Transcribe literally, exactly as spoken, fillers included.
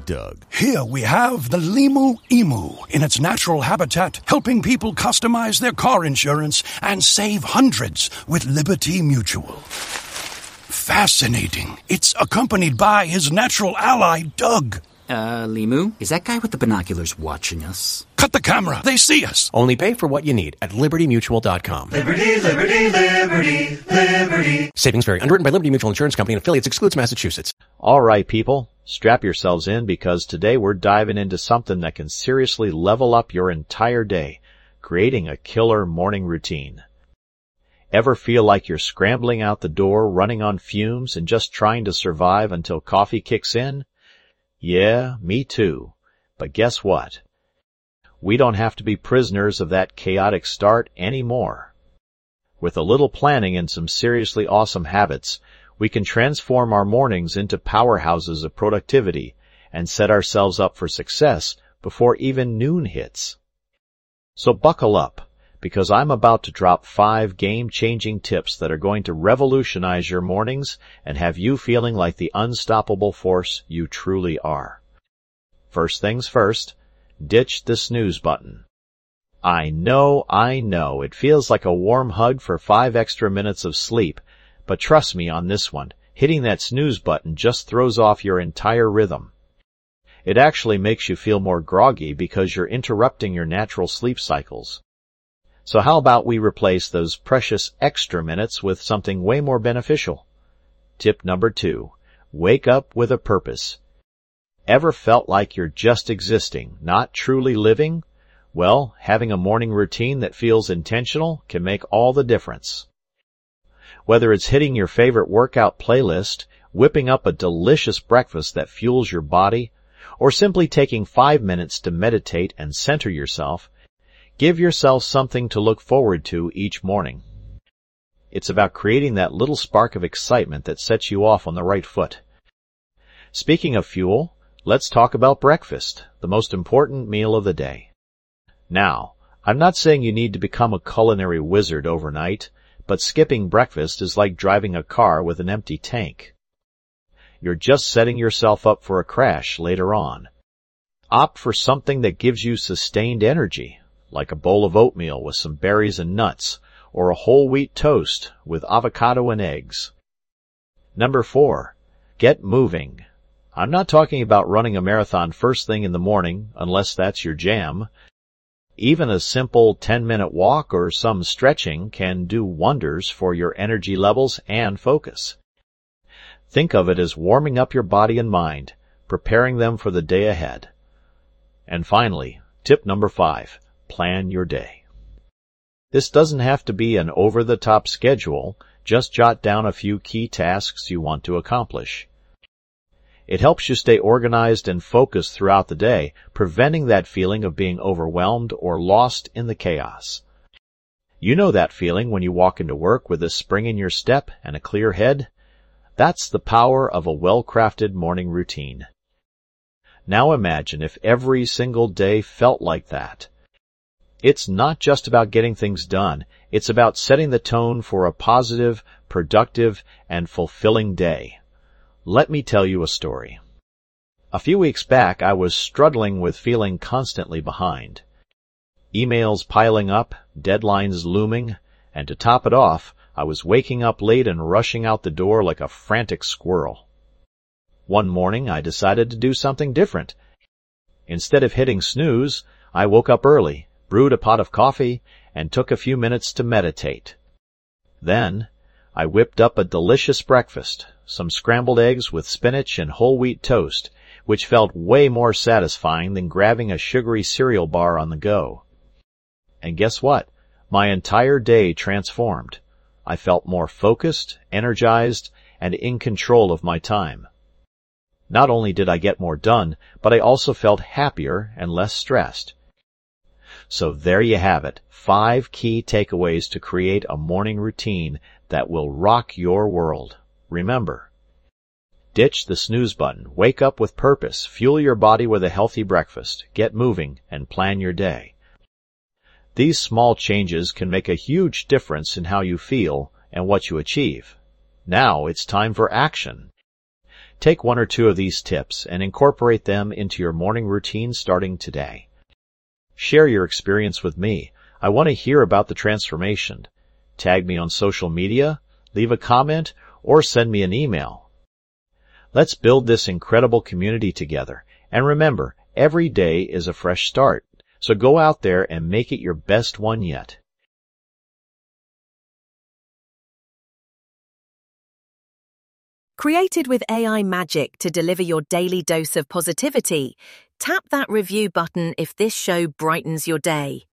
Doug. Here we have the Limu Emu in its natural habitat, helping people customize their car insurance and save hundreds with Liberty Mutual. Fascinating. It's accompanied by his natural ally, Doug. Uh, Limu, is that guy with the binoculars watching us? Cut the camera. They see us. Only pay for what you need at liberty mutual dot com. Liberty, liberty, liberty, liberty. Savings vary. Underwritten by Liberty Mutual Insurance Company and affiliates. Excludes Massachusetts. All right, people. Strap yourselves in because today we're diving into something that can seriously level up your entire day, creating a killer morning routine. Ever feel like you're scrambling out the door, running on fumes, and just trying to survive until coffee kicks in? Yeah, me too. But guess what? We don't have to be prisoners of that chaotic start anymore. With a little planning and some seriously awesome habits, we can transform our mornings into powerhouses of productivity and set ourselves up for success before even noon hits. So buckle up, because I'm about to drop five game-changing tips that are going to revolutionize your mornings and have you feeling like the unstoppable force you truly are. First things first, ditch the snooze button. I know, I know, it feels like a warm hug for five extra minutes of sleep, but trust me on this one, hitting that snooze button just throws off your entire rhythm. It actually makes you feel more groggy because you're interrupting your natural sleep cycles. So how about we replace those precious extra minutes with something way more beneficial? Tip number two, wake up with a purpose. Ever felt like you're just existing, not truly living? Well, having a morning routine that feels intentional can make all the difference. Whether it's hitting your favorite workout playlist, whipping up a delicious breakfast that fuels your body, or simply taking five minutes to meditate and center yourself, give yourself something to look forward to each morning. It's about creating that little spark of excitement that sets you off on the right foot. Speaking of fuel, let's talk about breakfast, the most important meal of the day. Now, I'm not saying you need to become a culinary wizard overnight, but skipping breakfast is like driving a car with an empty tank. You're just setting yourself up for a crash later on. Opt for something that gives you sustained energy, like a bowl of oatmeal with some berries and nuts, or a whole wheat toast with avocado and eggs. Number four, get moving. I'm not talking about running a marathon first thing in the morning, unless that's your jam. Even a simple ten-minute walk or some stretching can do wonders for your energy levels and focus. Think of it as warming up your body and mind, preparing them for the day ahead. And finally, tip number five, plan your day. This doesn't have to be an over-the-top schedule, just jot down a few key tasks you want to accomplish. It helps you stay organized and focused throughout the day, preventing that feeling of being overwhelmed or lost in the chaos. You know that feeling when you walk into work with a spring in your step and a clear head? That's the power of a well-crafted morning routine. Now imagine if every single day felt like that. It's not just about getting things done, it's about setting the tone for a positive, productive, and fulfilling day. Let me tell you a story. A few weeks back, I was struggling with feeling constantly behind. Emails piling up, deadlines looming, and to top it off, I was waking up late and rushing out the door like a frantic squirrel. One morning, I decided to do something different. Instead of hitting snooze, I woke up early, brewed a pot of coffee, and took a few minutes to meditate. Then, I whipped up a delicious breakfast, some scrambled eggs with spinach and whole wheat toast, which felt way more satisfying than grabbing a sugary cereal bar on the go. And guess what? My entire day transformed. I felt more focused, energized, and in control of my time. Not only did I get more done, but I also felt happier and less stressed. So there you have it, five key takeaways to create a morning routine that will rock your world. Remember, ditch the snooze button, wake up with purpose, fuel your body with a healthy breakfast, get moving, and plan your day. These small changes can make a huge difference in how you feel and what you achieve. Now it's time for action. Take one or two of these tips and incorporate them into your morning routine starting today. Share your experience with me. I want to hear about the transformation. Tag me on social media, leave a comment, or send me an email. Let's build this incredible community together. And remember, every day is a fresh start. So go out there and make it your best one yet. Created with A I magic to deliver your daily dose of positivity, tap that review button if this show brightens your day.